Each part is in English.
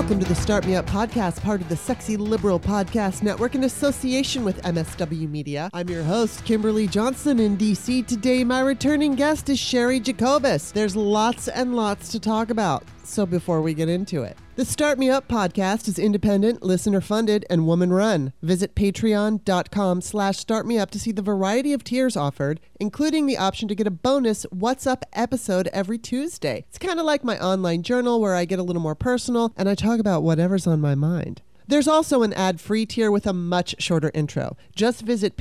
Welcome to the Start Me Up podcast, part of the Sexy Liberal Podcast Network in association with MSW Media. I'm your host, Kimberly Johnson in D.C. Today, my returning guest is Sherry Jacobus. There's lots and lots to talk about, so before we get into it. The Start Me Up podcast is independent, listener-funded, and woman-run. Visit patreon.com/startmeup to see the variety of tiers offered, including the option to get a bonus What's Up episode every Tuesday. It's kind of like my online journal where I get a little more personal and I talk about whatever's on my mind. There's also an ad-free tier with a much shorter intro. Just visit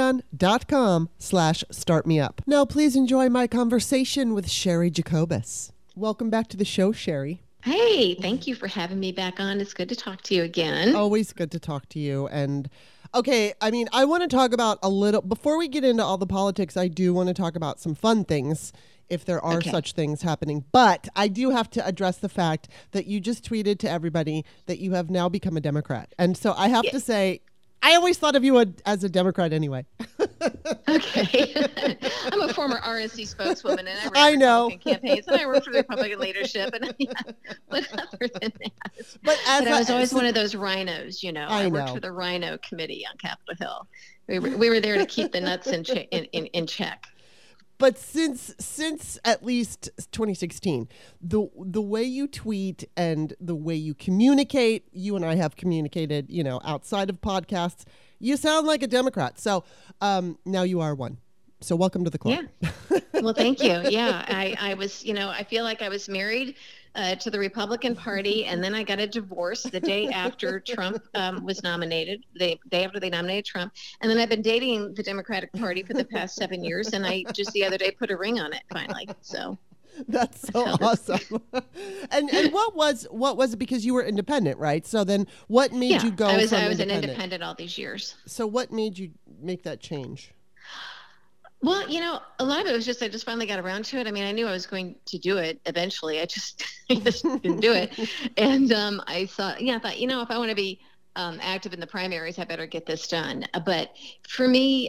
patreon.com/startmeup. Now please enjoy my conversation with Sherry Jacobus. Welcome back to the show, Sherry. Hey, thank you for having me back on. It's good to talk to you again. Always good to talk to you. And okay, I want to talk about a little, before we get into all the politics, I do want to talk about some fun things, if there are such things happening. But I do have to address the fact that you just tweeted to everybody that you have now become a Democrat. And so I have to say, I always thought of you as a Democrat anyway. Okay. I'm a former RNC spokeswoman, and I ran know. Republican campaigns, and I worked for the Republican leadership. And but other than that, But I was always one of those rhinos, you know. I worked know. for the Rhino Committee on Capitol Hill. We were there to keep the nuts in check. But since at least 2016, the way you tweet and the way you communicate, you and I have communicated, outside of podcasts, you sound like a Democrat. So now you are one. So welcome to the club. Yeah. Well, thank you. Yeah, I was, I feel like I was married to the Republican Party, and then I got a divorce the day after Trump was nominated, the day after they nominated Trump. And then I've been dating the Democratic Party for the past 7 years, and I just the other day put a ring on it finally. So that's so awesome. And what was it, because you were independent, right? So then what made you go I was an independent all these years. So what made you make that change? Well, a lot of it was just I just finally got around to it. I mean, I knew I was going to do it eventually. I just didn't do it. And I thought, if I want to be active in the primaries, I better get this done. But for me,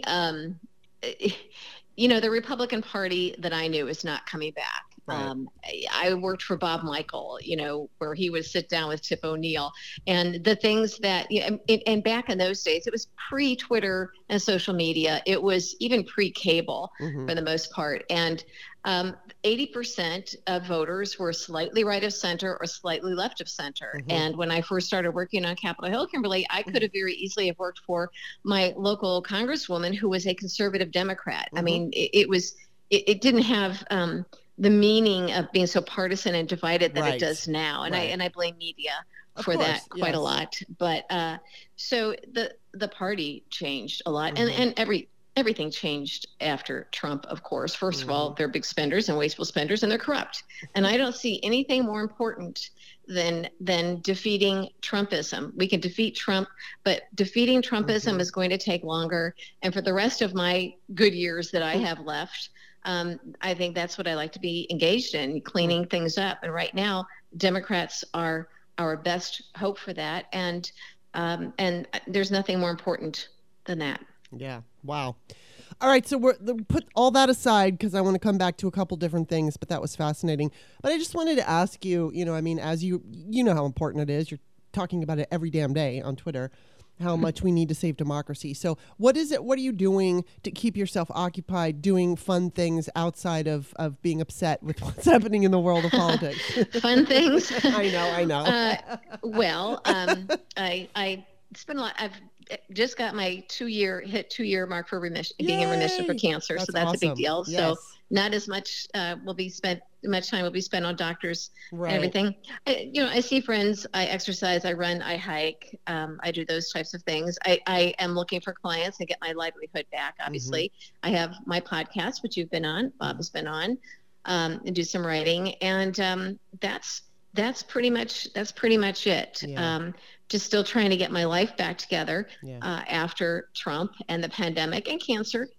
the Republican Party that I knew is not coming back. Right. I worked for Bob Michael, where he would sit down with Tip O'Neill, and the things that, and back in those days, it was pre-Twitter and social media. It was even pre-cable for the most part. And 80% of voters were slightly right of center or slightly left of center. And when I first started working on Capitol Hill, Kimberly, I could have very easily have worked for my local congresswoman who was a conservative Democrat. I mean, it didn't have the meaning of being so partisan and divided that it does now. And I blame media for that quite a lot. But so the party changed a lot, and everything changed after Trump, of course. First of all, they're big spenders and wasteful spenders, and they're corrupt. And I don't see anything more important than defeating Trumpism. We can defeat Trump, but defeating Trumpism is going to take longer. And for the rest of my good years that I have left, I think that's what I like to be engaged in, cleaning things up. And right now, Democrats are our best hope for that. And there's nothing more important than that. Yeah. Wow. All right. So put all that aside, because I want to come back to a couple different things, but that was fascinating. But I just wanted to ask you, as you know how important it is. You're talking about it every damn day on Twitter, how much we need to save democracy. So what are you doing to keep yourself occupied doing fun things outside of being upset with what's happening in the world of politics? Fun things? I know. I spend a lot. I've just got my 2-year mark for remission, being in remission for cancer. That's so that's awesome. A big deal. Yes. So not as much time will be spent on doctors and everything. I see friends, I exercise, I run, I hike, I do those types of things. I am looking for clients and get my livelihood back. Obviously, I have my podcast, which you've been on, Bob has been on, and do some writing, and that's pretty much it. Yeah. Just still trying to get my life back together after Trump and the pandemic and cancer,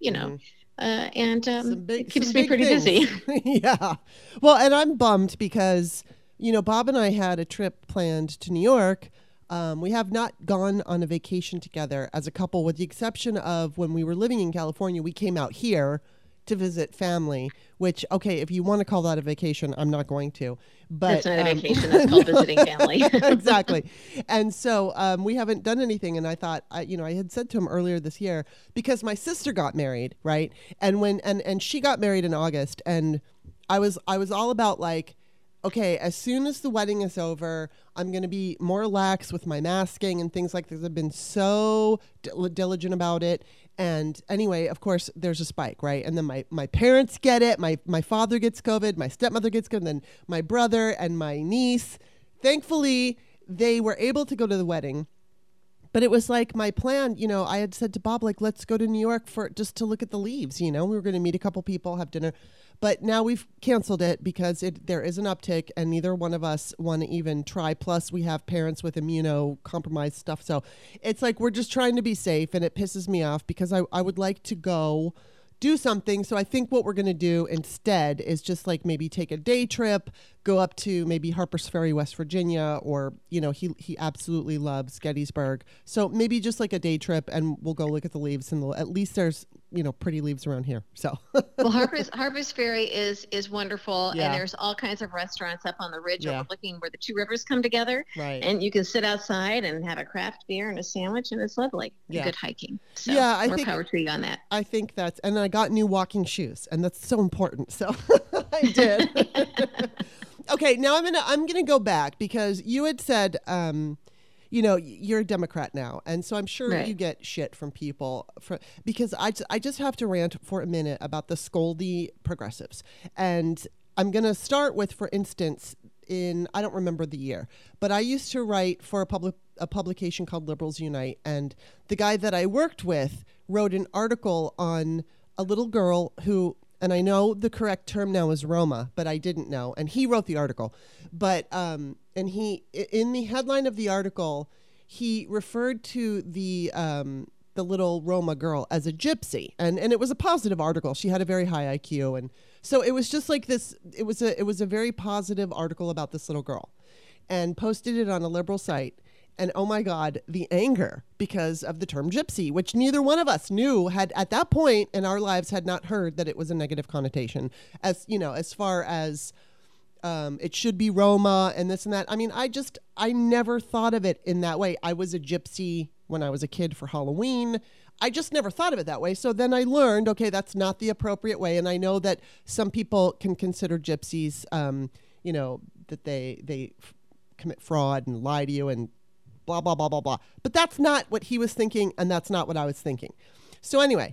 it keeps me pretty busy. Yeah. Well, and I'm bummed because, Bob and I had a trip planned to New York. We have not gone on a vacation together as a couple, with the exception of when we were living in California. We came out here to visit family, which, okay, if you want to call that a vacation, I'm not going to. But that's not a vacation. That's called visiting family. Exactly. And so we haven't done anything. And I thought, I had said to him earlier this year, because my sister got married, right? And and she got married in August, and I was all about like, okay, as soon as the wedding is over, I'm going to be more lax with my masking and things like this. I've been so diligent about it. And anyway, of course, there's a spike, right? And then my parents get it. My father gets COVID. My stepmother gets COVID. And then my brother and my niece. Thankfully, they were able to go to the wedding. But it was like my plan, I had said to Bob, like, let's go to New York just to look at the leaves, we were going to meet a couple people, have dinner. But now we've canceled it because there is an uptick and neither one of us want to even try. Plus, we have parents with immunocompromised stuff. So it's like we're just trying to be safe, and it pisses me off because I would like to go do something. So I think what we're going to do instead is just like maybe take a day trip, go up to maybe Harpers Ferry, West Virginia, or, he absolutely loves Gettysburg. So maybe just like a day trip and we'll go look at the leaves, and at least there's, pretty leaves around here. So well, Harpers Ferry is wonderful. Yeah. And there's all kinds of restaurants up on the ridge Yeah. overlooking where the two rivers come together. Right. And you can sit outside and have a craft beer and a sandwich, and it's lovely. Yeah. Good hiking. So Yeah, more power to you on that. I think and I got new walking shoes, and that's so important. So I did. Okay, now I'm gonna go back because you had said, you're a Democrat now, and so I'm sure Right. you get shit from people because I just have to rant for a minute about the scoldy progressives, and I'm gonna start with, for instance, I don't remember the year, but I used to write for a publication called Liberals Unite, and the guy that I worked with wrote an article on a little girl who, and I know the correct term now is Roma, but I didn't know, and he wrote the article. But and he, in the headline of the article, he referred to the little Roma girl as a gypsy, and it was a positive article. She had a very high IQ, and so it was just like this. It was a very positive article about this little girl, and posted it on a liberal site. And oh my God, the anger because of the term gypsy, which neither one of us knew had at that point in our lives had not heard that it was a negative connotation, as far as it should be Roma and this and that. I mean, I never thought of it in that way. I was a gypsy when I was a kid for Halloween. I just never thought of it that way. So then I learned, okay, that's not the appropriate way. And I know that some people can consider gypsies, that they commit fraud and lie to you and blah, blah, blah, blah, blah. But that's not what he was thinking, and that's not what I was thinking. So anyway,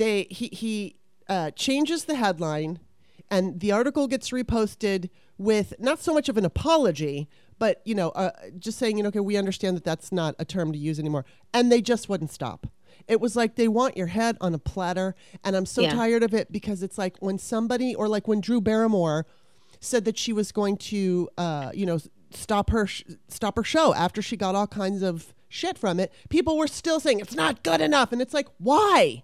he changes the headline, and the article gets reposted with not so much of an apology, but, just saying, okay, we understand that that's not a term to use anymore. And they just wouldn't stop. It was like they want your head on a platter, and I'm so tired of it because it's like when somebody, or like when Drew Barrymore said that she was going to, stop her show after she got all kinds of shit from it, people were still saying it's not good enough. And it's like, why?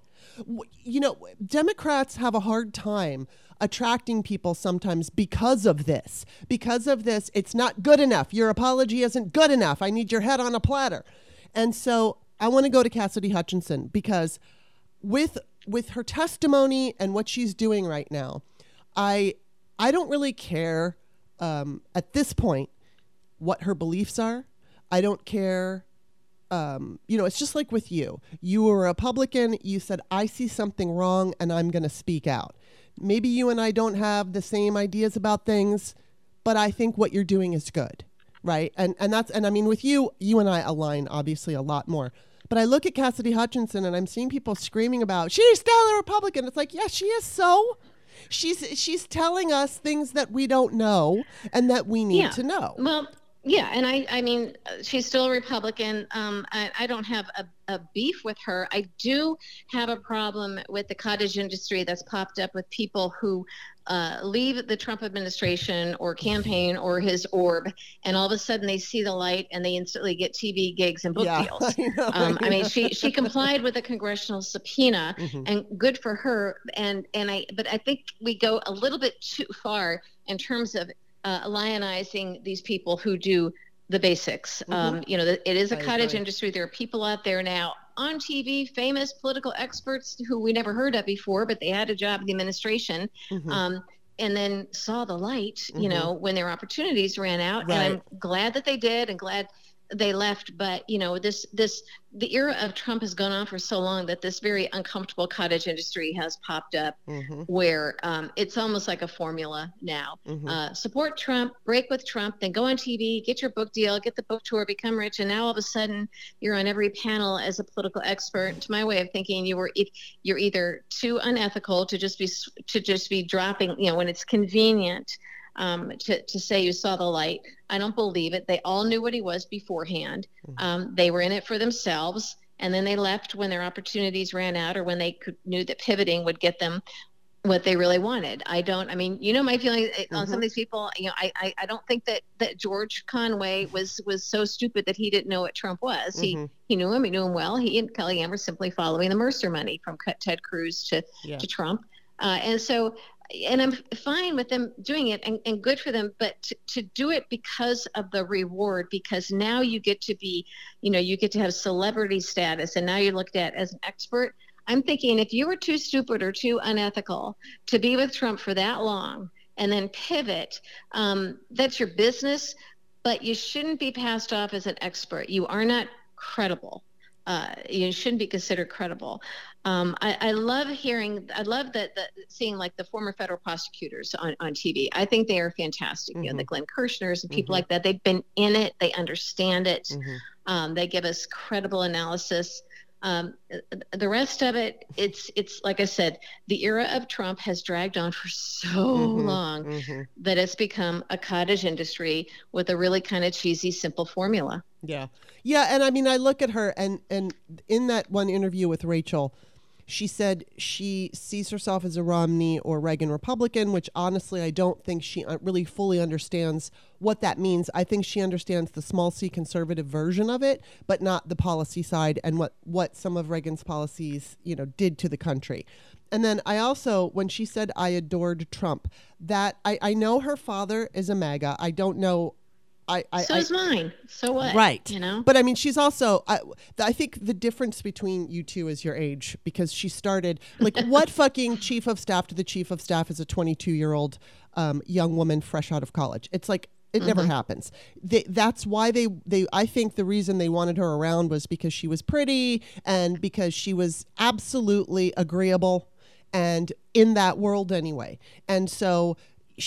Democrats have a hard time attracting people sometimes because of this. It's not good enough. Your apology isn't good enough. I need your head on a platter. And so I want to go to Cassidy Hutchinson because with her testimony and what she's doing right now, I don't really care at this point what her beliefs are. I don't care. It's just like with you. You were a Republican. You said, I see something wrong and I'm going to speak out. Maybe you and I don't have the same ideas about things, but I think what you're doing is good. Right. And I mean, with you and I align obviously a lot more. But I look at Cassidy Hutchinson and I'm seeing people screaming about, she's still a Republican. It's like, yeah, she is. So she's telling us things that we don't know and that we need to know. Well, yeah, and I mean, she's still a Republican. I don't have a beef with her. I do have a problem with the cottage industry that's popped up with people who leave the Trump administration or campaign or his orb, and all of a sudden they see the light and they instantly get TV gigs and book deals. I mean, she complied with a congressional subpoena, and good for her. But I think we go a little bit too far in terms of lionizing these people who do the basics. It is a cottage industry. There are people out there now on TV, famous political experts who we never heard of before, but they had a job in the administration. And then saw the light, you know, when their opportunities ran out. Right. And I'm glad that they did and glad they left. But, you know, the era of Trump has gone on for so long that this very uncomfortable cottage industry has popped up where it's almost like a formula now. Support Trump, break with Trump, then go on TV, get your book deal, get the book tour, become rich. And now all of a sudden you're on every panel as a political expert. To my way of thinking, you're either too unethical to just be dropping, you know, when it's convenient. To say you saw the light. I don't believe it. They all knew what he was beforehand. They were in it for themselves, and then they left when their opportunities ran out or when they knew that pivoting would get them what they really wanted. I mean, you know, my feeling on some of these people, you know, I don't think that George Conway was so stupid that he didn't know what Trump was. He knew him. He knew him well. He and Kellyanne were simply following the Mercer money from Ted Cruz to Trump. And I'm fine with them doing it and good for them, but to do it because of the reward, because now you get to be, you know, you get to have celebrity status and now you're looked at as an expert. I'm thinking if you were too stupid or too unethical to be with Trump for that long and then pivot, that's your business, but you shouldn't be passed off as an expert. You are not credible. You shouldn't be considered credible. I love seeing like the former federal prosecutors on TV. I think they are fantastic. You know, the Glenn Kirshner's and people like that. They've been in it. They understand it. They give us credible analysis. The rest of it, it's like I said, the era of Trump has dragged on for so long that it's become a cottage industry with a really kind of cheesy, simple formula. Yeah. And I mean, I look at her and in that one interview with Rachel, she said she sees herself as a Romney or Reagan Republican, which honestly, I don't think she really fully understands what that means. I think she understands the small c conservative version of it, but not the policy side and what some of Reagan's policies, you know, did to the country. And then I also, when she said I adored Trump, that I know her father is a MAGA. I don't know. So is mine. So what? Right. You know? But I mean, she's also, I think the difference between you two is your age, because she started, like, what fucking chief of staff to the chief of staff is a 22-year-old young woman fresh out of college? It's like, it never happens. That's why I think the reason they wanted her around was because she was pretty and because she was absolutely agreeable and in that world anyway. And so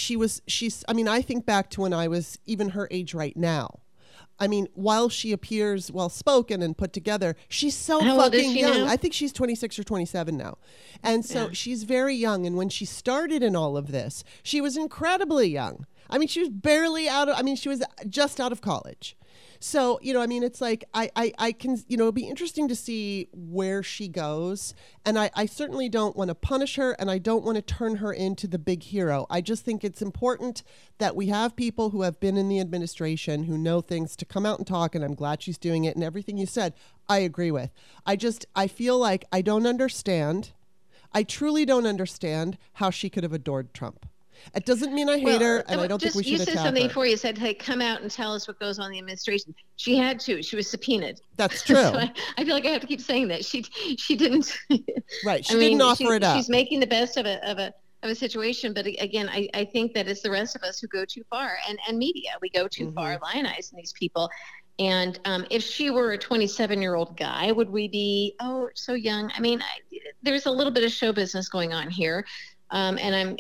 I mean, I think back to when I was even her age right now. I mean, while she appears well-spoken and put together, she's so fucking young. Now? I think she's 26 or 27 now. And so she's very young. And when she started in all of this, she was incredibly young. I mean, she was she was just out of college. So, you know, I mean, it's like, I can, you know, it'll be interesting to see where she goes. And I certainly don't want to punish her and I don't want to turn her into the big hero. I just think it's important that we have people who have been in the administration, who know things, to come out and talk. And I'm glad she's doing it. And everything you said, I agree with. I feel like I don't understand. I truly don't understand how she could have adored Trump. It doesn't mean I hate her, and I don't think we should attack her. You said something before. You said, hey, come out and tell us what goes on in the administration. She had to. She was subpoenaed. That's true. So I feel like I have to keep saying that. She didn't. Right. She didn't offer it up. She's making the best of a situation. But again, I think that it's the rest of us who go too far. And media, we go too far, lionizing these people. And if she were a 27-year-old guy, would we be, so young? I mean, there's a little bit of show business going on here. And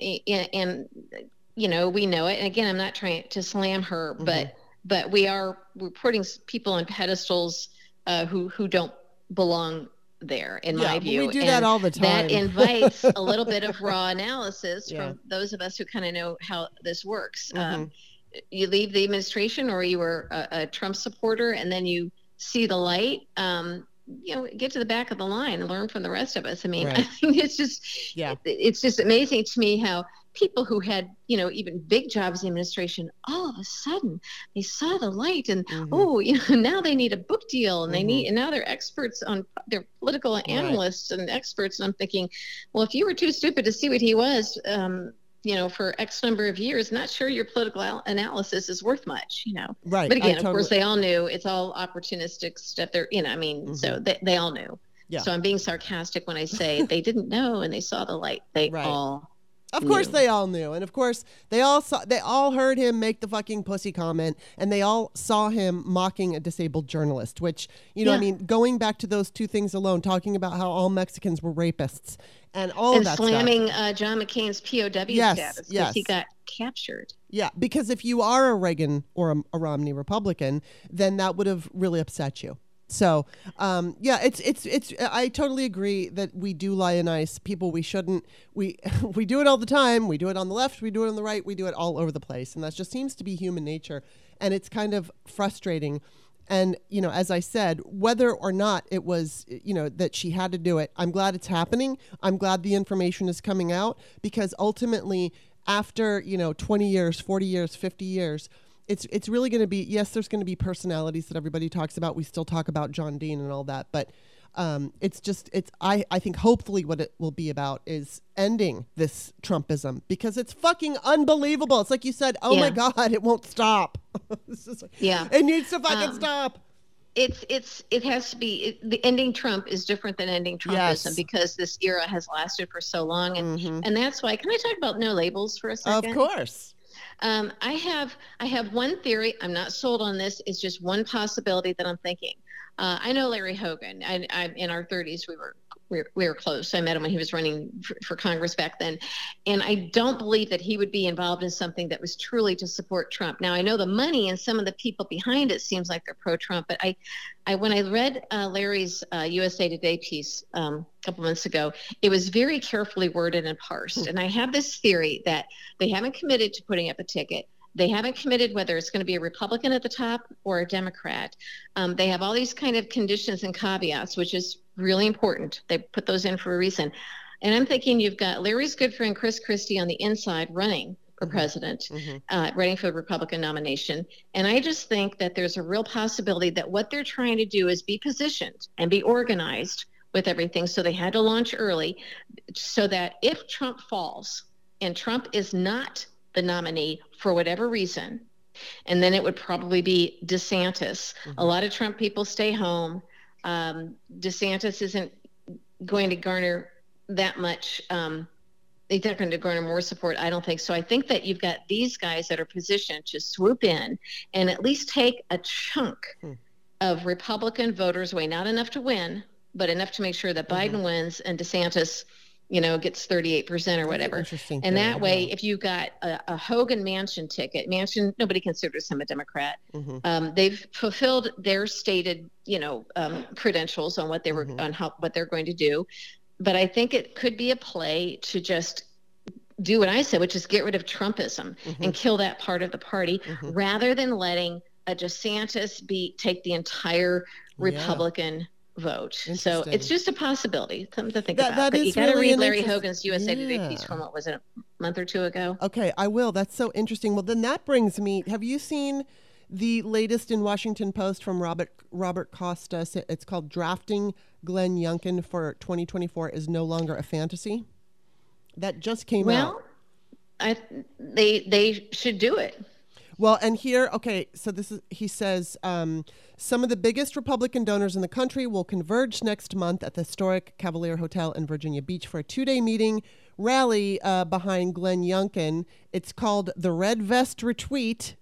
you know, we know it. And again, I'm not trying to slam her, but we're putting people on pedestals who don't belong there, in my view. We do that all the time. That invites a little bit of raw analysis from those of us who kind of know how this works. You leave the administration, or you were a Trump supporter, and then you see the light. You know, get to the back of the line and learn from the rest of us. I mean, I think it's just amazing to me how people who had, you know, even big jobs in the administration, all of a sudden they saw the light and, you know, now they need a book deal and and now they're experts they're political analysts and experts. And I'm thinking, well, if you were too stupid to see what he was, for X number of years, not sure your political analysis is worth much, Right. But again, of course, they all knew it's all opportunistic stuff. They're, so they all knew. Yeah. So I'm being sarcastic when I say they didn't know and they saw the light. They all Of course they all knew. And of course they all heard him make the fucking pussy comment, and they all saw him mocking a disabled journalist, which, going back to those two things alone, talking about how all Mexicans were rapists and all of that slamming stuff. John McCain's POW status because he got captured. Yeah, because if you are a Reagan or a Romney Republican, then that would have really upset you. So, it's. I totally agree that we do lionize people. We shouldn't. We do it all the time. We do it on the left. We do it on the right. We do it all over the place, and that just seems to be human nature. And it's kind of frustrating. And as I said, whether or not it was that she had to do it, I'm glad it's happening. I'm glad the information is coming out, because ultimately, after 20 years, 40 years, 50 years. It's really going to be, yes, there's going to be personalities that everybody talks about. We still talk about John Dean and all that, but I think hopefully what it will be about is ending this Trumpism, because it's fucking unbelievable. It's like you said, my God, it won't stop. It needs to fucking stop. It has to be, the ending Trump is different than ending Trumpism, because this era has lasted for so long. And that's why, can I talk about no labels for a second? Of course. I have one theory. I'm not sold on this. It's just one possibility that I'm thinking. I know Larry Hogan. I in our 30s, we were close. I met him when he was running for Congress back then, and I don't believe that he would be involved in something that was truly to support Trump. Now, I know the money and some of the people behind it seems like they're pro-Trump, but when I read Larry's USA Today piece a couple months ago, it was very carefully worded and parsed. And I have this theory that they haven't committed to putting up a ticket. They haven't committed whether it's going to be a Republican at the top or a Democrat. They have all these kind of conditions and caveats, which is really important. They put those in for a reason. And I'm thinking you've got Larry's good friend Chris Christie on the inside running for president, running for the Republican nomination. And I just think that there's a real possibility that what they're trying to do is be positioned and be organized with everything. So they had to launch early so that if Trump falls and Trump is not the nominee for whatever reason, and then it would probably be DeSantis. A lot of Trump people stay home. DeSantis isn't going to garner that much. He's not going to garner more support, I don't think. So I think that you've got these guys that are positioned to swoop in and at least take a chunk of Republican voters away. Not enough to win, but enough to make sure that Biden wins and DeSantis gets 38% or whatever. Interesting. And that way, if you've got a Hogan Manchin ticket, nobody considers him a Democrat. They've fulfilled their stated, credentials on what they were on what they're going to do. But I think it could be a play to just do what I said, which is get rid of Trumpism and kill that part of the party, rather than letting a DeSantis take the entire Republican vote. So it's just a possibility, something to think about. But you got to read Larry Hogan's USA Today piece from, what was it, a month or two ago? Okay, I will. That's so interesting. Well, then that brings me, have you seen the latest in Washington Post from Robert Costa? It's called "Drafting Glenn Youngkin for 2024 is no longer a fantasy." That just came out. Well, they should do it. Well, and here, okay, so he says, some of the biggest Republican donors in the country will converge next month at the historic Cavalier Hotel in Virginia Beach for a 2-day meeting rally behind Glenn Youngkin. It's called the Red Vest Retweet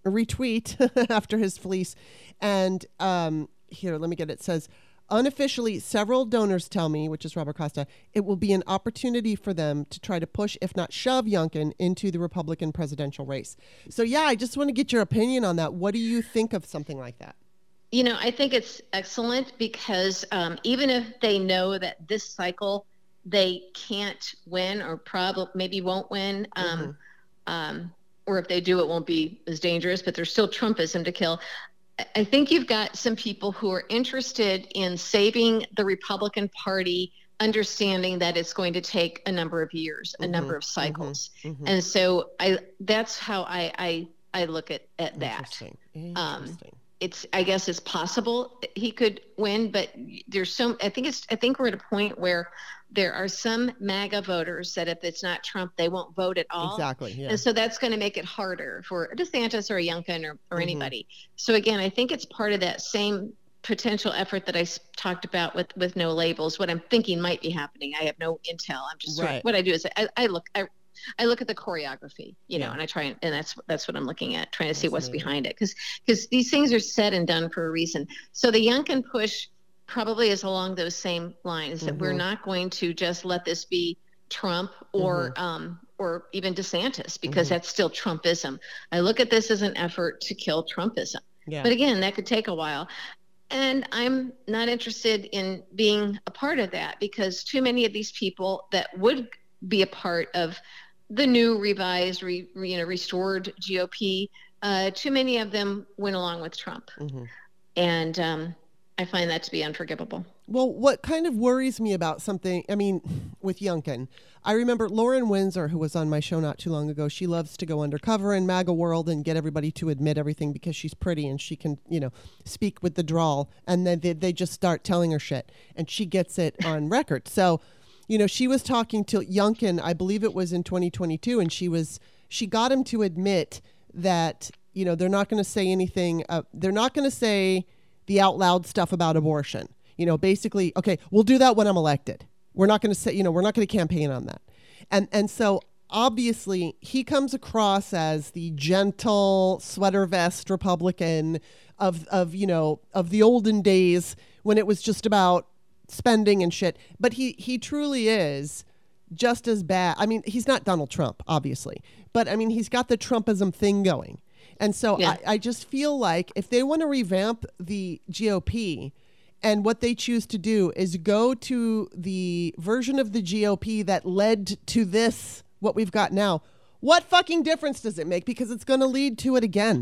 after his fleece. And here, let me get it. It says, unofficially, several donors tell me, which is Robert Costa, it will be an opportunity for them to try to push, if not shove, Youngkin into the Republican presidential race. So, yeah, I just want to get your opinion on that. What do you think of something like that? I think it's excellent because even if they know that this cycle they can't win or maybe won't win, or if they do, it won't be as dangerous, but there's still Trumpism to kill. I think you've got some people who are interested in saving the Republican Party, understanding that it's going to take a number of years, a number of cycles. And so that's how I look at that. Interesting. I guess it's possible that he could win, but I think we're at a point where there are some MAGA voters that if it's not Trump, they won't vote at all. Exactly. Yeah. And so that's going to make it harder for a DeSantis or a Youngkin or anybody. So again, I think it's part of that same potential effort that I talked about with no labels. What I'm thinking might be happening. I have no intel. I'm just what I do is I look at the choreography, you know, and I try and that's what I'm looking at, trying to see what's behind it, because these things are said and done for a reason. So the Youngkin push probably is along those same lines, that we're not going to just let this be Trump or even DeSantis, because that's still Trumpism. I look at this as an effort to kill Trumpism. Yeah. But again, that could take a while. And I'm not interested in being a part of that, because too many of these people that would be a part of the new revised, restored GOP, too many of them went along with Trump. And I find that to be unforgivable. Well, what kind of worries me about something, I mean, with Youngkin, I remember Lauren Windsor, who was on my show not too long ago. She loves to go undercover in MAGA world and get everybody to admit everything because she's pretty and she can, speak with the drawl. And then they just start telling her shit and she gets it on record. So, she was talking to Youngkin, I believe it was in 2022, and she got him to admit that, they're not going to say anything. They're not going to say the out loud stuff about abortion. Basically, okay, we'll do that when I'm elected. We're not going to say, we're not going to campaign on that. And so obviously he comes across as the gentle sweater vest Republican of the olden days when it was just about spending and shit. But he truly is just as bad. I mean, he's not Donald Trump, obviously, but I mean, he's got the Trumpism thing going. And so I just feel like if they want to revamp the GOP, and what they choose to do is go to the version of the GOP that led to this, what we've got now, what fucking difference does it make? Because it's going to lead to it again.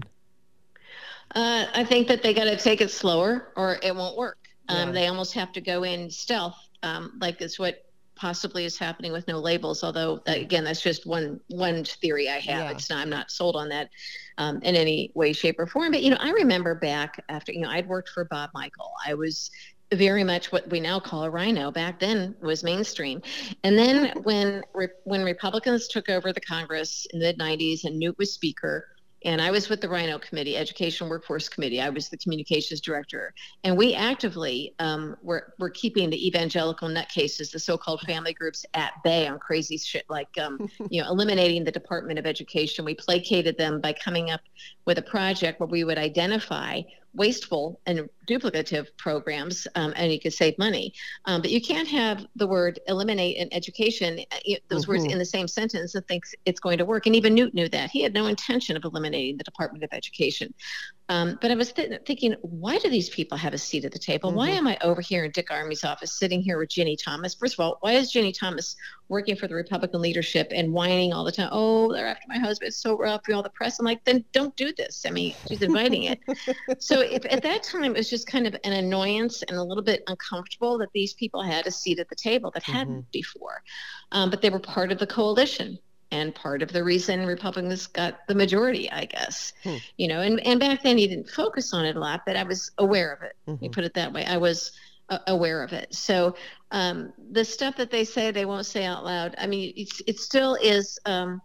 I think that they got to take it slower or it won't work. They almost have to go in stealth, like it's what possibly is happening with no labels. Although, again, that's just one theory I have. Yeah. I'm not sold on that in any way, shape, or form. But, I remember back after, I'd worked for Bob Michael. I was very much what we now call a rhino. Back then was mainstream. And then when Republicans took over the Congress in the mid-90s and Newt was speaker, and I was with the Rhino Committee, Education Workforce Committee. I was the communications director. And we actively were keeping the evangelical nutcases, the so-called family groups, at bay on crazy shit like, eliminating the Department of Education. We placated them by coming up with a project where we would identify wasteful and duplicative programs, and you could save money. But you can't have the word eliminate in education, those words in the same sentence, and thinks it's going to work. And even Newt knew that. He had no intention of eliminating the Department of Education. But I was thinking, why do these people have a seat at the table? Why am I over here in Dick Armey's office sitting here with Ginny Thomas? First of all, why is Ginny Thomas working for the Republican leadership and whining all the time? Oh, they're after my husband. It's so rough. All the press. I'm like, then don't do this. I mean, she's inviting it. So at that time, it was just kind of an annoyance and a little bit uncomfortable that these people had a seat at the table that hadn't before. But they were part of the coalition. And part of the reason Republicans got the majority, I guess, and back then you didn't focus on it a lot, but I was aware of it. You put it that way. I was aware of it. So the stuff that they say they won't say out loud. I mean, it still is, a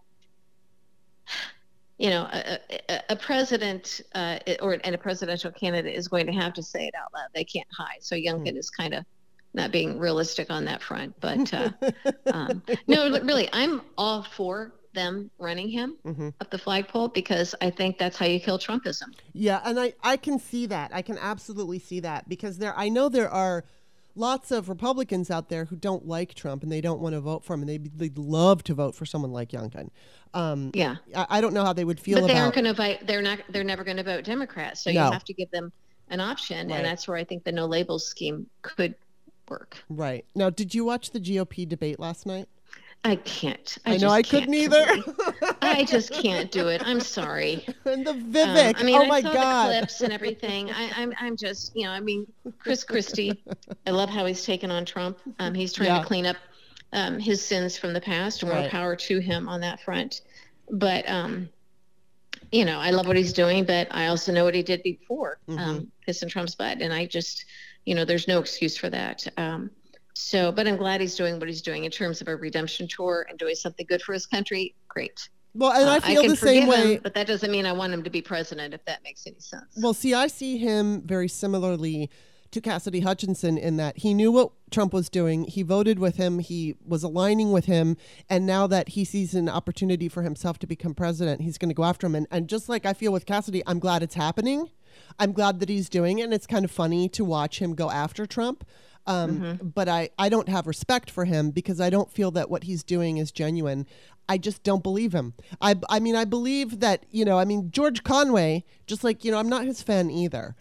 president and a presidential candidate is going to have to say it out loud. They can't hide. So Youngkin is kind of not being realistic on that front, but no, really, I'm all for them running him up the flagpole because I think that's how you kill Trumpism. Yeah, and I can see that. I can absolutely see that because I know there are lots of Republicans out there who don't like Trump and they don't want to vote for him, and they'd love to vote for someone like Youngkin. I don't know how they would feel. But they aren't going to vote. They're never going to vote Democrat. So you have to give them an option, right. And that's where I think the no labels scheme could work. Right. Now, did you watch the GOP debate last night? I can't. I know I couldn't either. I just can't do it. I'm sorry. And the Vivek. I saw the clips and everything. I'm just, Chris Christie. I love how he's taken on Trump. He's trying to clean up his sins from the past. More power to him on that front. But I love what he's doing, but I also know what he did before, Mm-hmm. pissing Trump's butt. And I just, there's no excuse for that. But I'm glad he's doing what he's doing in terms of a redemption tour and doing something good for his country. Great. Well, and I feel the same way. But that doesn't mean I want him to be president, if that makes any sense. Well, see, I see him very similarly to Cassidy Hutchinson in that he knew what Trump was doing. He voted with him. He was aligning with him. And now that he sees an opportunity for himself to become president, he's going to go after him. And just like I feel with Cassidy, I'm glad it's happening. I'm glad that he's doing it. And it's kind of funny to watch him go after Trump. But I don't have respect for him because I don't feel that what he's doing is genuine. I just don't believe him. I mean, I believe that, George Conway, just like, I'm not his fan either.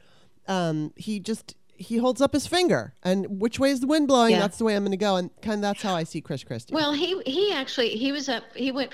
He holds up his finger, and which way is the wind blowing? Yeah. That's the way I'm going to go. And kind of that's how I see Chris Christie. Well, he wanted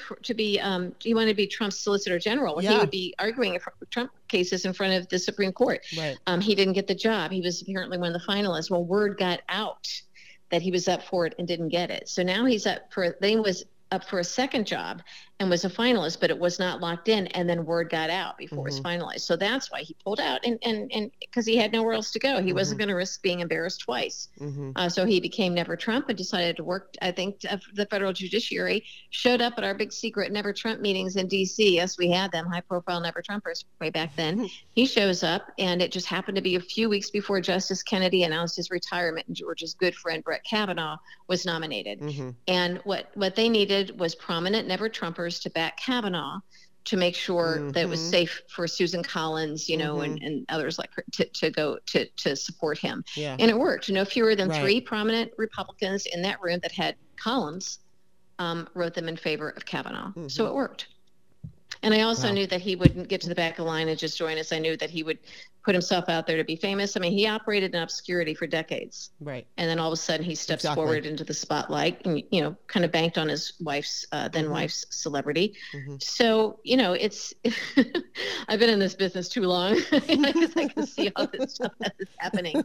to be Trump's Solicitor General when he would be arguing Trump cases in front of the Supreme Court. Right. He didn't get the job. He was apparently one of the finalists. Well, word got out that he was up for it and didn't get it. So now he was up for a second job and was a finalist, but it was not locked in. And then word got out before it was finalized. So that's why he pulled out and because he had nowhere else to go. He wasn't going to risk being embarrassed twice. So he became Never Trump and decided to work. I think the federal judiciary showed up at our big secret Never Trump meetings in DC. Yes, we had them, high profile Never Trumpers way back then. He shows up, and it just happened to be a few weeks before Justice Kennedy announced his retirement and George's good friend Brett Kavanaugh was nominated. And what they needed was prominent Never Trumpers to back Kavanaugh to make sure that it was safe for Susan Collins, and others like her to go to support him. Yeah. And it worked. No fewer than 3 prominent Republicans in that room that had columns wrote them in favor of Kavanaugh. So it worked. And I also knew that he wouldn't get to the back of the line and just join us. I knew that he would put himself out there to be famous. I mean, he operated in obscurity for decades. Right. And then all of a sudden he steps forward into the spotlight and, kind of banked on his wife's, then wife's celebrity. So, it's, I've been in this business too long. I can see all this stuff that is happening.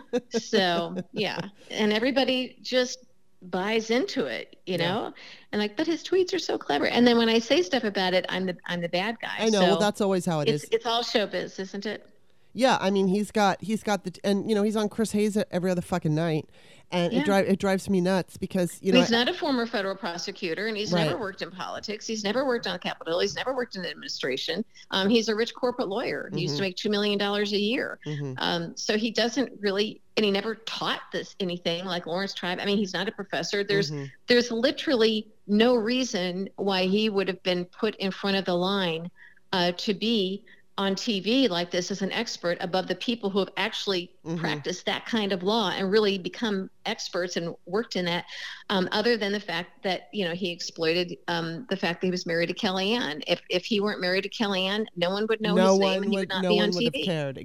So, yeah. And everybody just buys into it, and but his tweets are so clever. And then when I say stuff about it, I'm the bad guy. I know. So well, that's always how it is. It's all showbiz, isn't it? Yeah, I mean, he's got and he's on Chris Hayes every other fucking night, and it drives me nuts because he's not a former federal prosecutor, and he's never worked in politics. He's never worked on Capitol Hill. He's never worked in administration. He's a rich corporate lawyer. He used to make $2 million a year. So he doesn't really, and he never taught anything like Lawrence Tribe. I mean, he's not a professor. There's literally no reason why he would have been put in front of the line to be on TV like this as an expert above the people who have actually practiced that kind of law and really become experts and worked in that, other than the fact that, he exploited the fact that he was married to Kellyanne. If he weren't married to Kellyanne, no one would know his name and he would not be on TV. No one would have cared.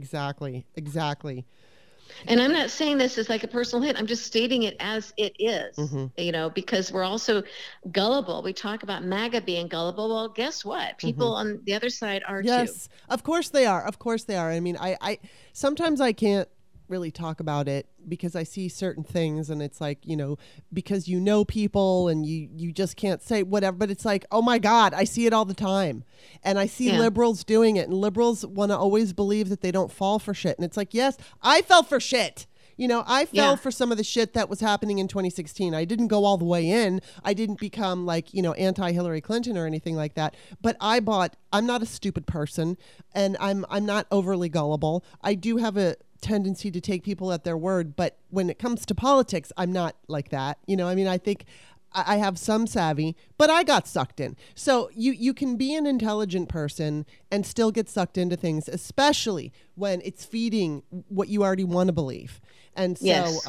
Exactly. And I'm not saying this as like a personal hit. I'm just stating it as it is, because we're also gullible. We talk about MAGA being gullible. Well, guess what? People on the other side are too. Yes, of course they are. I mean, I sometimes I can't really talk about it because I see certain things and it's like, because people and you just can't say whatever, but it's like, oh my God, I see it all the time. And I see liberals doing it, and liberals want to always believe that they don't fall for shit. And it's like, yes, I fell for shit. I fell for some of the shit that was happening in 2016. I didn't go all the way in. I didn't become like, anti-Hillary Clinton or anything like that. But I'm not a stupid person, and I'm not overly gullible. I do have a tendency to take people at their word, but when it comes to politics, I'm not like that. I think I have some savvy, but I got sucked in. So you can be an intelligent person and still get sucked into things, especially when it's feeding what you already want to believe. And so,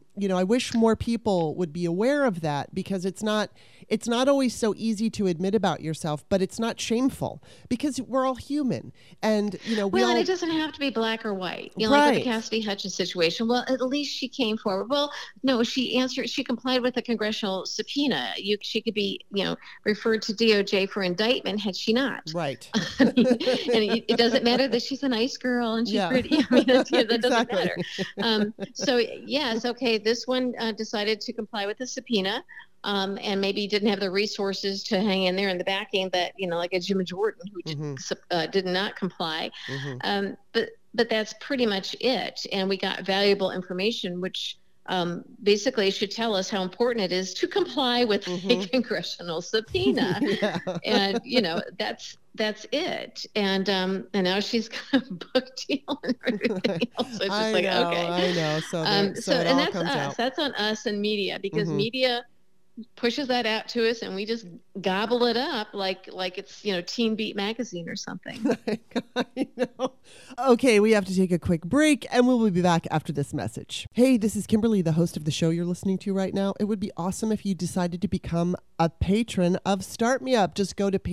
I wish more people would be aware of that, because it's not always so easy to admit about yourself, but it's not shameful because we're all human. And, and it doesn't have to be black or white. Like with the Cassidy Hutchins situation. Well, at least she came forward. Well, no, she complied with a congressional subpoena. She could be, referred to DOJ for indictment had she not. Right. And it doesn't matter that she's a nice girl isn't she Yeah. pretty? I mean, that doesn't Exactly. matter. So yes, okay, this one decided to comply with the subpoena. And maybe didn't have the resources to hang in there in the backing that, like a Jim Jordan who did not comply. But that's pretty much it. And we got valuable information, which basically should tell us how important it is to comply with a congressional subpoena. Yeah. And that's it. And now she's got a book deal and everything else. So it's just I like, know, okay. I know. So it And all that's comes us. out. That's on us and media, because media pushes that out to us and we just gobble it up like it's Teen Beat magazine or something. I know. Okay, we have to take a quick break and we'll be back after this message. Hey, this is Kimberly, the host of the show you're listening to right now. It would be awesome if you decided to become a patron of Start Me Up. Just go to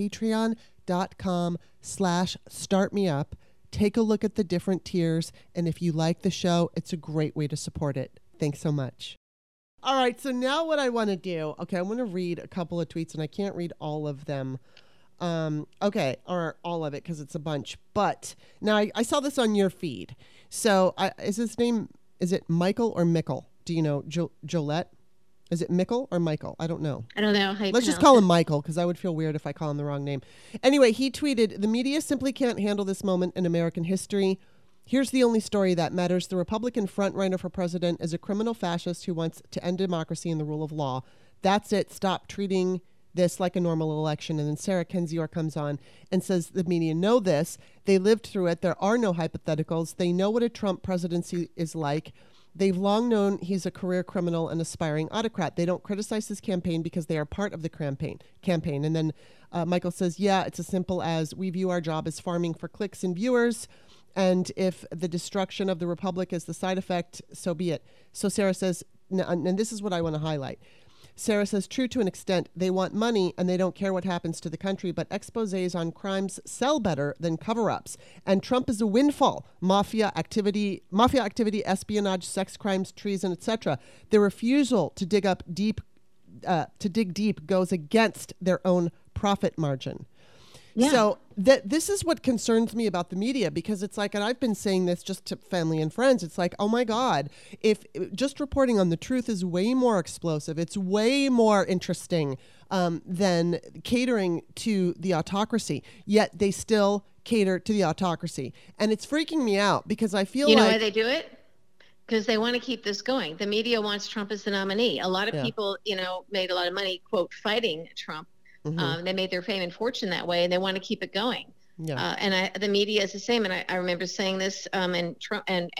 patreon.com/startmeup. Take a look at the different tiers, and if you like the show, it's a great way to support it. Thanks so much. All right, so now what I want to do, okay, I want to read a couple of tweets, and I can't read all of them. Okay, or all of it because it's a bunch. But now I saw this on your feed. So is it Michael or Mickle? Do you know, Jolette? Is it Mickle or Michael? I don't know. I don't know how you Let's just call him Michael because I would feel weird if I call him the wrong name. Anyway, he tweeted, "The media simply can't handle this moment in American history. Here's the only story that matters. The Republican frontrunner for president is a criminal fascist who wants to end democracy and the rule of law. That's it. Stop treating this like a normal election." And then Sarah Kendzior comes on and says the media know this. They lived through it. There are no hypotheticals. They know what a Trump presidency is like. They've long known he's a career criminal and aspiring autocrat. They don't criticize his campaign because they are part of the campaign. And then Michael says, yeah, it's as simple as we view our job as farming for clicks and viewers. And if the destruction of the republic is the side effect, so be it. So Sarah says, and this is what I want to highlight. Sarah says, true to an extent, they want money and they don't care what happens to the country, but exposés on crimes sell better than cover-ups. And Trump is a windfall. Mafia activity, espionage, sex crimes, treason, etc. Their refusal to dig deep goes against their own profit margin. Yeah. So this is what concerns me about the media, because it's like, and I've been saying this just to family and friends, it's like, oh my God, if just reporting on the truth is way more explosive, it's way more interesting than catering to the autocracy, yet they still cater to the autocracy. And it's freaking me out because I feel like... You know why they do it? Because they want to keep this going. The media wants Trump as the nominee. A lot of people, made a lot of money, quote, fighting Trump. They made their fame and fortune that way, and they want to keep it going. Yeah. And the media is the same. And I remember saying this, and Trump and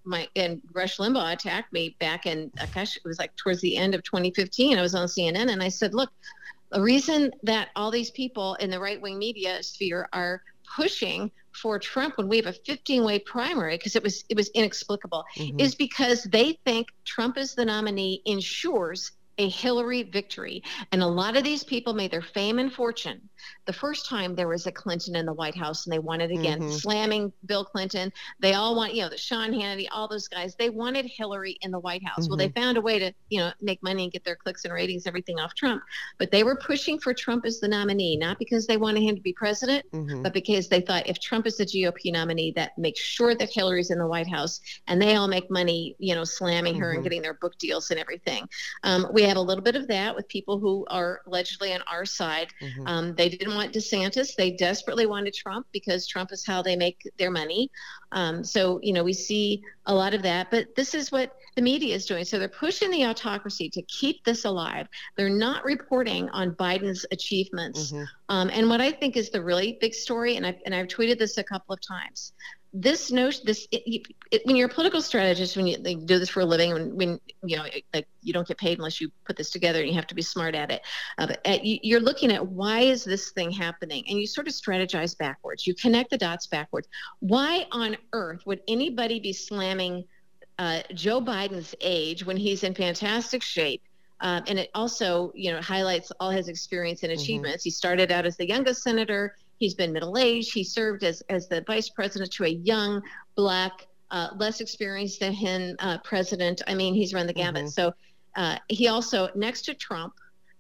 Rush Limbaugh attacked me back in, it was like towards the end of 2015. I was on CNN, and I said, look, the reason that all these people in the right-wing media sphere are pushing for Trump when we have a 15-way primary, because it was inexplicable, is because they think Trump as the nominee ensures a Hillary victory. And a lot of these people made their fame and fortune the first time there was a Clinton in the White House, and they wanted, again, slamming Bill Clinton. They all want, the Sean Hannity, all those guys, they wanted Hillary in the White House. Well, they found a way to, make money and get their clicks and ratings, everything off Trump. But they were pushing for Trump as the nominee, not because they wanted him to be president, but because they thought if Trump is the GOP nominee, that makes sure that Hillary's in the White House, and they all make money, slamming her and getting their book deals and everything. We have a little bit of that with people who are allegedly on our side. They didn't want DeSantis. They desperately wanted Trump because Trump is how they make their money. So, we see a lot of that. But this is what the media is doing. So they're pushing the autocracy to keep this alive. They're not reporting on Biden's achievements. And what I think is the really big story, and I've tweeted this a couple of times, this notion, when you're a political strategist, when you do this for a living, when you don't get paid unless you put this together, and you have to be smart at it. But you're looking at, why is this thing happening? And you sort of strategize backwards. You connect the dots backwards. Why on earth would anybody be slamming Joe Biden's age when he's in fantastic shape? And it also, highlights all his experience and achievements. He started out as the youngest senator. He's been middle-aged. He served as the vice president to a young, Black, less experienced than him president. I mean, he's run the gamut. So he also, next to Trump,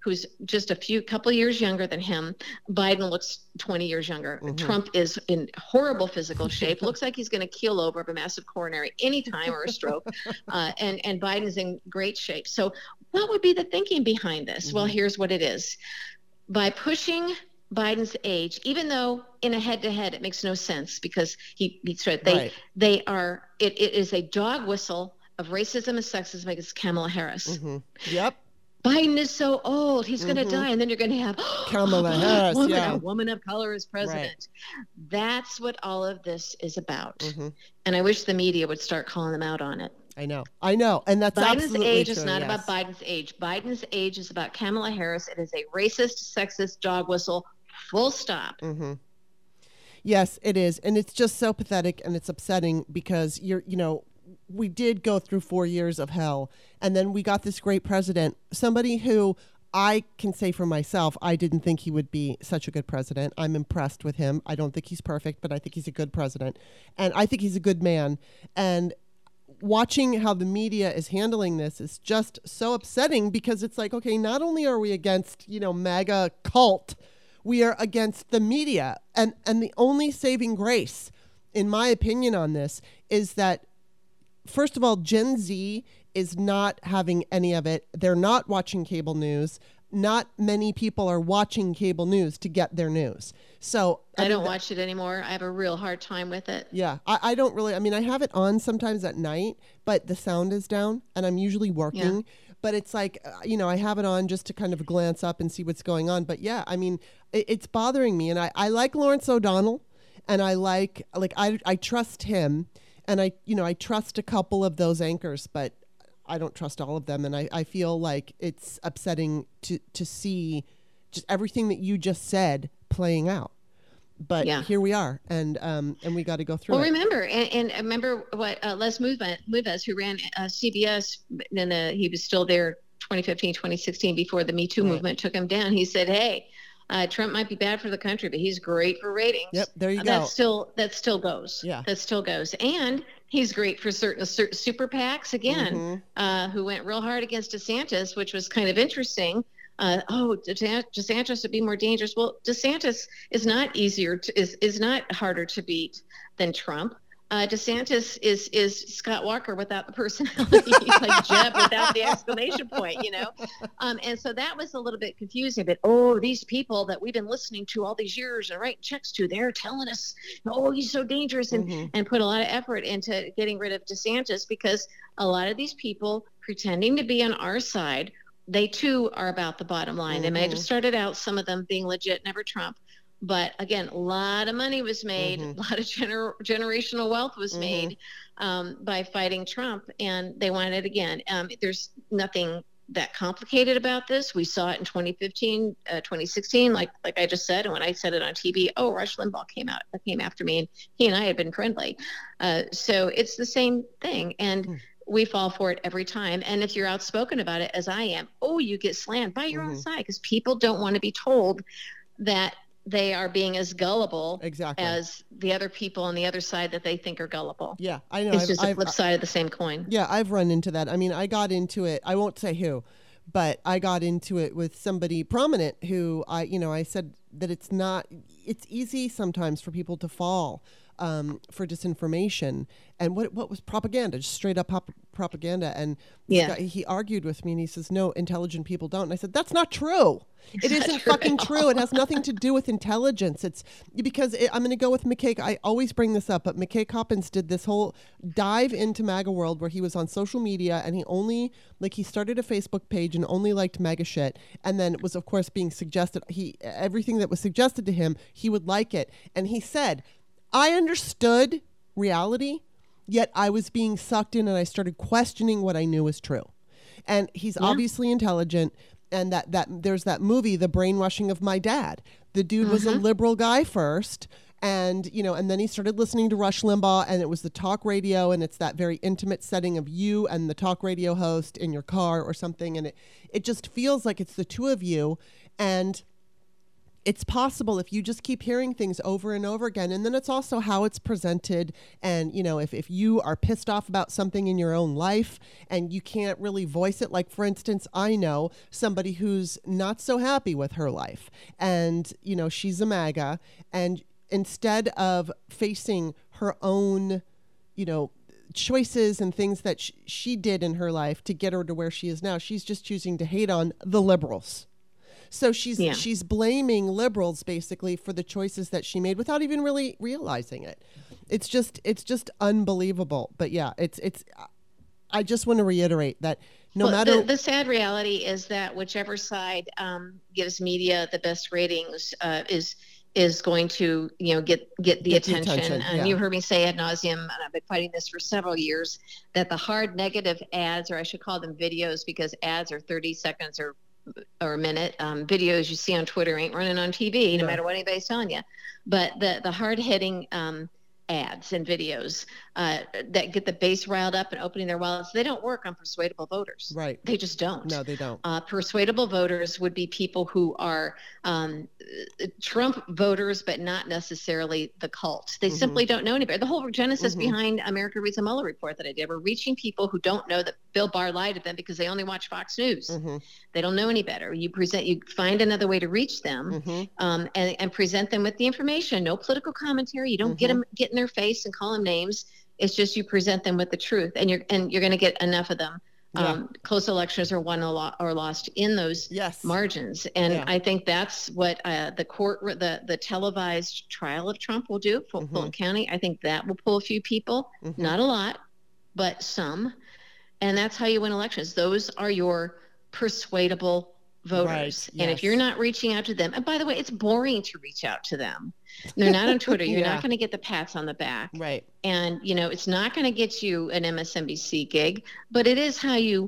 who's just couple years younger than him. Biden looks 20 years younger. Trump is in horrible physical shape. Looks like he's going to keel over of a massive coronary anytime or a stroke. And Biden's in great shape. So what would be the thinking behind this? Well, here's what it is. By pushing Biden's age, even though in a head-to-head it makes no sense because he's right. It is a dog whistle of racism and sexism against Kamala Harris. Yep. Biden is so old, he's going to die, and then you're going to have Kamala Harris, a woman of color as president. Right. That's what all of this is about. And I wish the media would start calling them out on it. I know. And that's Biden's absolutely age true, is not about Biden's age. Biden's age is about Kamala Harris. It is a racist, sexist dog whistle, full stop. Yes, it is. And it's just so pathetic and it's upsetting because we did go through 4 years of hell, and then we got this great president, somebody who I can say for myself, I didn't think he would be such a good president. I'm impressed with him. I don't think he's perfect, but I think he's a good president, and I think he's a good man. And watching how the media is handling this is just so upsetting because it's like, okay, not only are we against, MAGA cult, we are against the media. And the only saving grace, in my opinion on this, is that first of all, Gen Z is not having any of it. They're not watching cable news. Not many people are watching cable news to get their news. So I don't watch it anymore. I have a real hard time with it. Yeah, I don't really. I have it on sometimes at night, but the sound is down and I'm usually working. Yeah. But it's like, I have it on just to kind of glance up and see what's going on. But yeah, it's bothering me. And I like Lawrence O'Donnell, and I trust him. And I trust a couple of those anchors, but I don't trust all of them. And I feel like it's upsetting to see just everything that you just said playing out. But here we are, and we got to go through it. Well, remember what Les Moonves, who ran CBS, and he was still there 2015, 2016, before the Me Too movement took him down. He said, hey, Trump might be bad for the country, but he's great for ratings. Yep, there you go. That still goes. Yeah, that still goes. And he's great for certain super PACs again, who went real hard against DeSantis, which was kind of interesting. DeSantis would be more dangerous. Well, DeSantis is not is not harder to beat than Trump. DeSantis is Scott Walker without the personality, like Jeb without the exclamation point, and so that was a little bit confusing. But these people that we've been listening to all these years and writing checks to, they're telling us, he's so dangerous, and put a lot of effort into getting rid of DeSantis because a lot of these people pretending to be on our side, they too are about the bottom line. They might have started out, some of them being legit, never Trump. But again, a lot of money was made, a lot of generational wealth was made by fighting Trump, and they want it again. There's nothing that complicated about this. We saw it in 2015, 2016, like I just said, and when I said it on TV, Rush Limbaugh came after me, and he and I had been friendly. So it's the same thing, and we fall for it every time. And if you're outspoken about it, as I am, you get slammed by your own side, because people don't want to be told that they are being as gullible as the other people on the other side that they think are gullible. Yeah, I know. It's just a flip side of the same coin. Yeah, I've run into that. I got into it. I won't say who, but I got into it with somebody prominent who I said that it's easy sometimes for people to fall for disinformation. And what was propaganda, just straight up propaganda. And he argued with me, and he says, no, intelligent people don't. And I said, that's not true. It isn't fucking true. It has nothing to do with intelligence. It's because I'm going to go with McKay. I always bring this up, but McKay Coppins did this whole dive into MAGA world where he was on social media, and he started a Facebook page and only liked MAGA shit. And then it was, of course, being suggested. Everything that was suggested to him, he would like it. And he said, I understood reality, yet I was being sucked in, and I started questioning what I knew was true. And he's obviously intelligent. And that there's that movie, The Brainwashing of My Dad. The dude was a liberal guy first, and and then he started listening to Rush Limbaugh, and it was the talk radio, and it's that very intimate setting of you and the talk radio host in your car or something, and it just feels like it's the two of you, and it's possible if you just keep hearing things over and over again. And then it's also how it's presented. And, if you are pissed off about something in your own life and you can't really voice it, like, for instance, I know somebody who's not so happy with her life and, she's a MAGA, and instead of facing her own, choices and things that she did in her life to get her to where she is now, she's just choosing to hate on the liberals. So she's blaming liberals basically for the choices that she made without even really realizing it. It's just unbelievable. But yeah, I just want to reiterate that no matter the sad reality is that whichever side gives media the best ratings is going to get the attention. And yeah. You heard me say ad nauseum, and I've been fighting this for several years, that the hard negative ads, or I should call them videos, because ads are 30 seconds or a minute. Videos you see on Twitter ain't running on TV, no matter what anybody's telling you. But the hard hitting ads and videos that get the base riled up and opening their wallets, they don't work on persuadable voters. Right. They just don't. No, they don't. Persuadable voters would be people who are Trump voters, but not necessarily the cult. They simply don't know any better. The whole genesis behind America Reads the Mueller report that I did, we're reaching people who don't know that Bill Barr lied to them because they only watch Fox News. They don't know any better. You find another way to reach them and present them with the information. No political commentary. You don't get in their face and call them names. It's just you present them with the truth, and you're going to get enough of them. Close elections are won or lost in those margins, and I think that's what the televised trial of Trump will do. Fulton County, I think that will pull a few people, not a lot, but some, and that's how you win elections. Those are your persuadable voters. Right. And if you're not reaching out to them, and by the way, it's boring to reach out to them. They're not on Twitter. You're not going to get the pats on the back. Right. And, it's not going to get you an MSNBC gig, but it is how you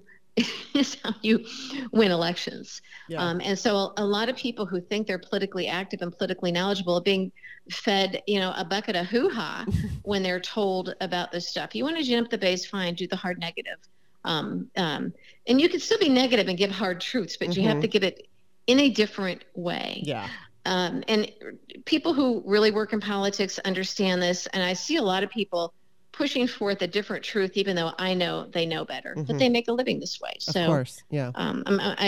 win elections. Yeah. And so a lot of people who think they're politically active and politically knowledgeable are being fed, a bucket of hoo-ha when they're told about this stuff. You want to gin up the base, fine, do the hard negative. And you can still be negative and give hard truths, but you have to give it in a different way. Yeah. And people who really work in politics understand this. And I see a lot of people pushing forth a different truth, even though I know they know better, but they make a living this way. So, of course, yeah. I'm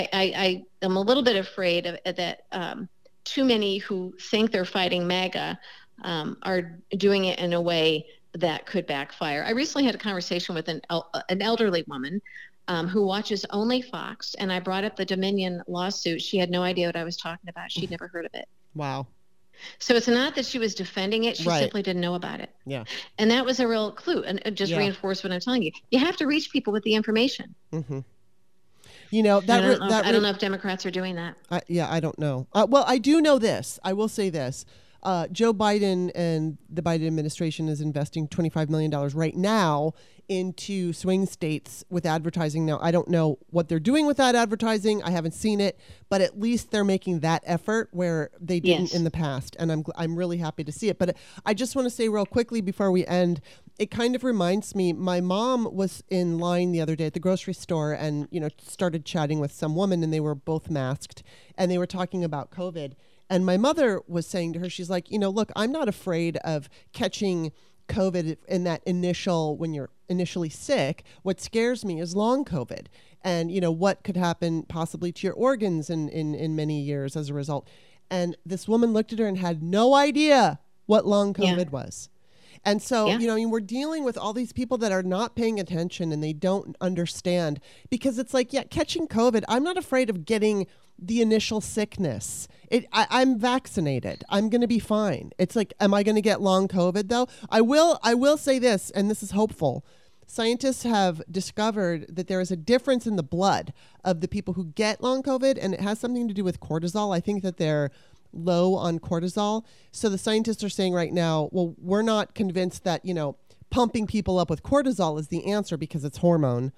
a little bit afraid of that. Too many who think they're fighting MAGA are doing it in a way that could backfire. I recently had a conversation with an elderly woman who watches only Fox, and I brought up the Dominion lawsuit. She had no idea what I was talking about. She'd never heard of it. Wow. So it's not that she was defending it. She simply didn't know about it. Yeah. And that was a real clue, and it just reinforced what I'm telling you. You have to reach people with the information. Mm-hmm. I don't know if Democrats are doing that. I don't know. Well, I do know this. I will say this. Joe Biden and the Biden administration is investing $25 million right now into swing states with advertising. Now, I don't know what they're doing with that advertising. I haven't seen it, but at least they're making that effort where they didn't in the past. And I'm really happy to see it. But I just want to say real quickly before we end, it kind of reminds me, my mom was in line the other day at the grocery store and, started chatting with some woman, and they were both masked and they were talking about COVID. And my mother was saying to her, she's like, look, I'm not afraid of catching COVID in that when you're initially sick. What scares me is long COVID and, what could happen possibly to your organs in many years as a result. And this woman looked at her and had no idea what long COVID was. And so, we're dealing with all these people that are not paying attention and they don't understand, because it's like, catching COVID, I'm not afraid of getting the initial sickness. I'm vaccinated. I'm going to be fine. It's like, am I going to get long COVID though? I will say this, and this is hopeful. Scientists have discovered that there is a difference in the blood of the people who get long COVID, and it has something to do with cortisol. I think that they're low on cortisol. So the scientists are saying right now, well, we're not convinced that, pumping people up with cortisol is the answer because it's hormone.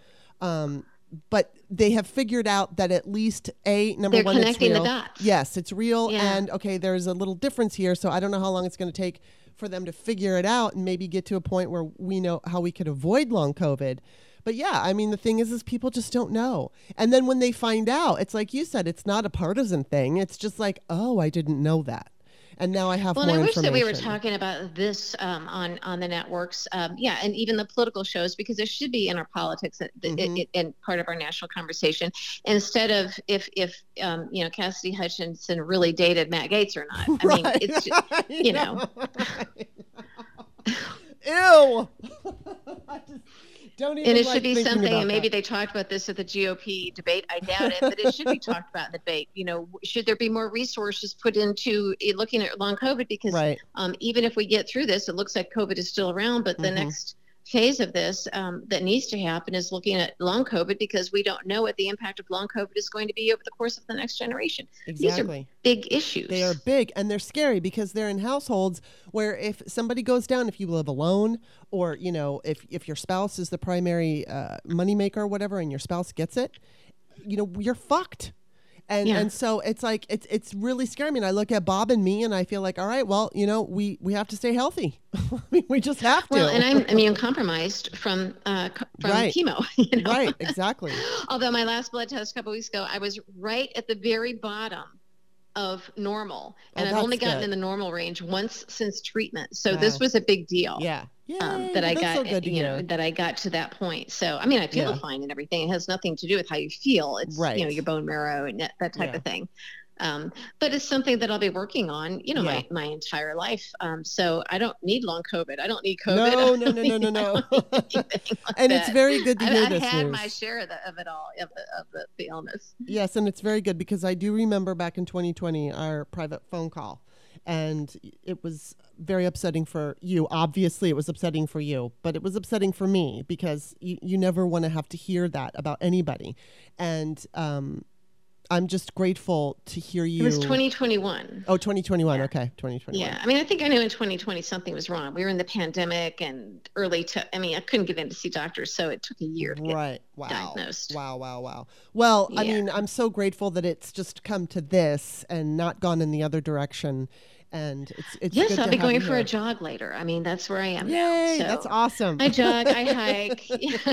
But they have figured out that at least number one, it's real. They're connecting the dots. Yes, it's real. Yeah. And okay, there's a little difference here. So I don't know how long it's going to take for them to figure it out and maybe get to a point where we know how we could avoid long COVID. But yeah, I mean, the thing is people just don't know. And then when they find out, it's like you said, it's not a partisan thing. It's just like, oh, I didn't know that. And now I have more information. information. Well, I wish that we were talking about this on the networks, yeah, and even the political shows, because there should be inner politics and part of our national conversation. Instead of if Cassidy Hutchinson really dated Matt Gaetz or not. I mean, it's just, you know. Ew. Don't even and it like should be something, and maybe that. they talked about this at the GOP debate. I doubt it, but it should be talked about in the debate. Should there be more resources put into looking at long COVID? Because even if we get through this, it looks like COVID is still around, but the next phase of this that needs to happen is looking at long COVID, because we don't know what the impact of long COVID is going to be over the course of the next generation. Exactly. These are big issues. They are big, and they're scary because they're in households where if somebody goes down, if you live alone, or if your spouse is the primary moneymaker or whatever, and your spouse gets it, you're fucked. And so it's like it's really scary. I mean, I look at Bob and me, and I feel like, all right, well, we have to stay healthy. I mean, we just have to. Well, and I'm immunocompromised from chemo. Right, exactly. Although my last blood test a couple weeks ago, I was right at the very bottom of normal, and I've only gotten in the normal range once since treatment. So this was a big deal. Yeah. That I got, so good to hear. that I got to that point. So, I mean, I feel fine and everything. It has nothing to do with how you feel. It's, your bone marrow and that type of thing. But it's something that I'll be working on, my entire life. So I don't need long COVID. I don't need COVID. No. And it's very good to hear this I had news. my share of it all, of the illness. Yes, and it's very good because I do remember back in 2020 our private phone call. And it was very upsetting for you. Obviously, it was upsetting for you, but it was upsetting for me because you never want to have to hear that about anybody. And I'm just grateful to hear you. It was 2021. Oh, 2021. Yeah. Okay, 2021. Yeah, I mean, I think I knew in 2020 something was wrong. We were in the pandemic and I couldn't get in to see doctors, so it took a year to get diagnosed. Wow. Well, I mean, I'm so grateful that it's just come to this and not gone in the other direction. And it's yes, good I'll to be have going you for here. a jog later. I mean, that's where I am Yay, now. So that's awesome. I jog, I hike,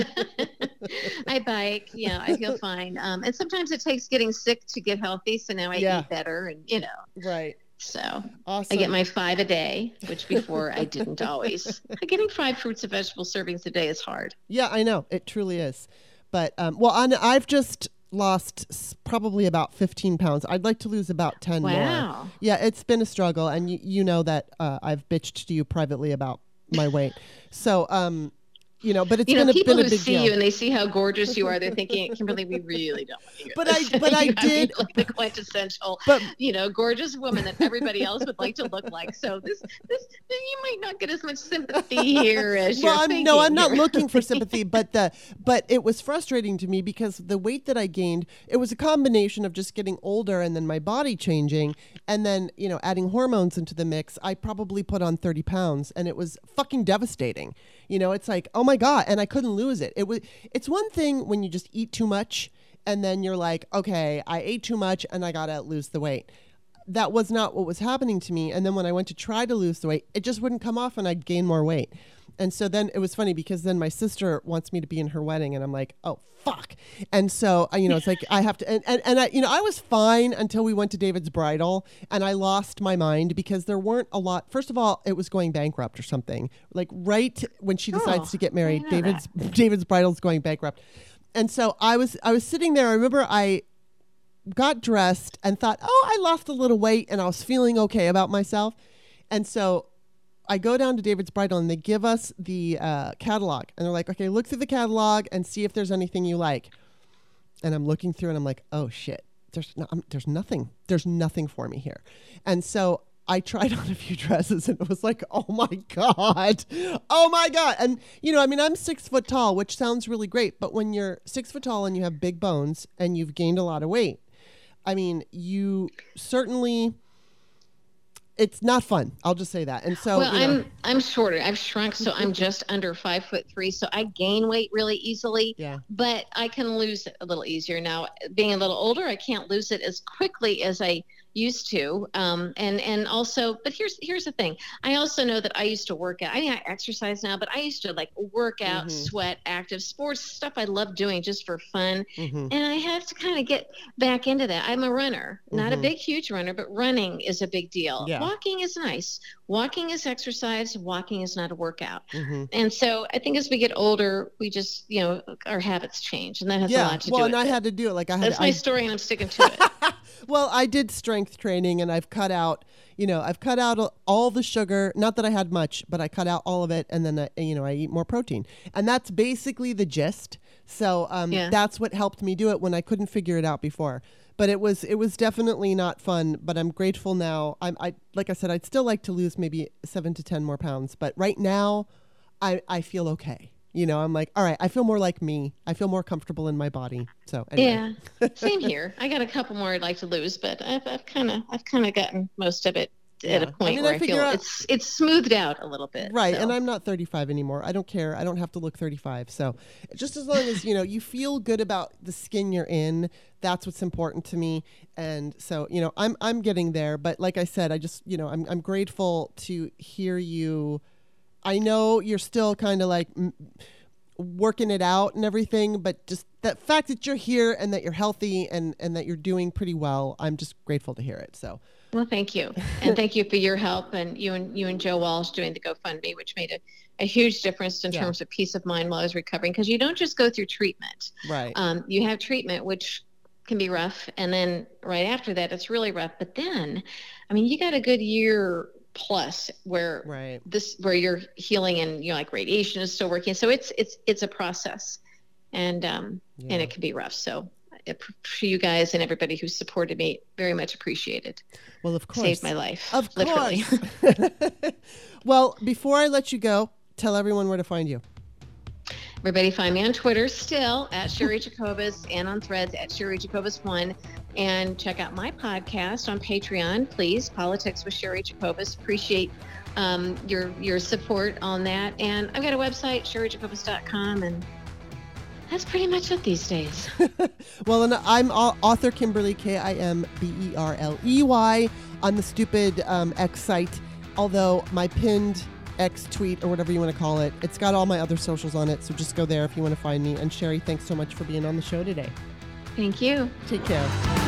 I bike. I feel fine. And sometimes it takes getting sick to get healthy. So now I eat better, and Right. So awesome. I get my 5 a day, which before I didn't always. Getting 5 fruits and vegetable servings a day is hard. Yeah, I know. It truly is. But I've just lost probably about 15 pounds. I'd like to lose about 10 more. Wow. Yeah, it's been a struggle. And you know that I've bitched to you privately about my weight. So, but it's been a big deal. People who see you and they see how gorgeous you are, they're thinking, Kimberly, we really don't want to hear this. But I did. Like the quintessential, gorgeous woman that everybody else would like to look like. So this you might not get as much sympathy here as you're thinking. I'm not looking for sympathy, but it was frustrating to me because the weight that I gained, it was a combination of just getting older and then my body changing, and then adding hormones into the mix. I probably put on 30 pounds, and it was fucking devastating. It's like, oh my God. And I couldn't lose it. It's one thing when you just eat too much and then you're like, okay, I ate too much and I got to lose the weight. That was not what was happening to me. And then when I went to try to lose the weight, it just wouldn't come off and I'd gain more weight. And so then it was funny because then my sister wants me to be in her wedding and I'm like, oh, fuck. And so, it's like I have to, and I was fine until we went to David's bridal and I lost my mind because there weren't a lot. First of all, it was going bankrupt or something. Like right when she decides to get married, David's bridal's going bankrupt. And so I was sitting there. I remember I got dressed and thought, oh, I lost a little weight and I was feeling okay about myself. And so I go down to David's bridal and they give us the catalog and they're like, okay, look through the catalog and see if there's anything you like. And I'm looking through and I'm like, oh shit, there's nothing. There's nothing for me here. And so I tried on a few dresses and it was like, oh my God. And I'm 6 foot tall, which sounds really great. But when you're 6 foot tall and you have big bones and you've gained a lot of weight, you certainly, it's not fun. I'll just say that. And so, I'm shorter. I've shrunk, so I'm just under 5'3". So I gain weight really easily. Yeah. But I can lose it a little easier now. Being a little older, I can't lose it as quickly as I used to. And also, but here's the thing. I also know that I used to work out. I mean, I exercise now, but I used to like work out, sweat, active sports, stuff I love doing just for fun. And I have to kind of get back into that. I'm a runner, not a big, huge runner, but running is a big deal. Yeah. Walking is nice. Walking is exercise. Walking is not a workout. And so I think as we get older, we just, our habits change, and that has a lot to do with and I it. had to do it. Like That's my story, and I'm sticking to it. Well, I did strength training, and I've cut out, all the sugar. Not that I had much, but I cut out all of it, and then I eat more protein, and that's basically the gist. So that's what helped me do it when I couldn't figure it out before. But it was definitely not fun. But I'm grateful now. Like I said, I'd still like to lose maybe 7 to 10 more pounds, but right now, I feel okay. I'm like, all right, I feel more like me. I feel more comfortable in my body. So anyway. Yeah, same here. I got a couple more I'd like to lose, but I've kind of gotten most of it at a point where I feel it's smoothed out a little bit. Right, so. And I'm not 35 anymore. I don't care. I don't have to look 35. So just as long as, you feel good about the skin you're in, that's what's important to me. And so, I'm getting there. But like I said, I just, I'm grateful to hear you. I know you're still kind of like working it out and everything, but just that fact that you're here and that you're healthy and that you're doing pretty well, I'm just grateful to hear it. So, well, thank you. And thank you for your help, and you and Joe Walsh doing the GoFundMe, which made a huge difference in terms of peace of mind while I was recovering, because you don't just go through treatment. Right. You have treatment, which can be rough. And then right after that, it's really rough. But then, you got a good year plus where you're healing, and like radiation is still working. So it's a process, and it can be rough. So for you guys and everybody who supported me, very much appreciated. Well, of course. Saved my life. Of literally. course. Well, before I let you go, tell everyone where to find you. Everybody find me on Twitter still at Sherry Jacobus, and on Threads at Sherry Jacobus1. And check out my podcast on Patreon, please. Politics with Sherry Jacobus. Appreciate your support on that. And I've got a website, sherryjacobus.com, and that's pretty much it these days. Well, and I'm author Kimberly, Kimberley, on the stupid X site. Although my pinned X tweet, or whatever you want to call it, it's got all my other socials on it. So just go there if you want to find me. And Sherry, thanks so much for being on the show today. Thank you. Take care.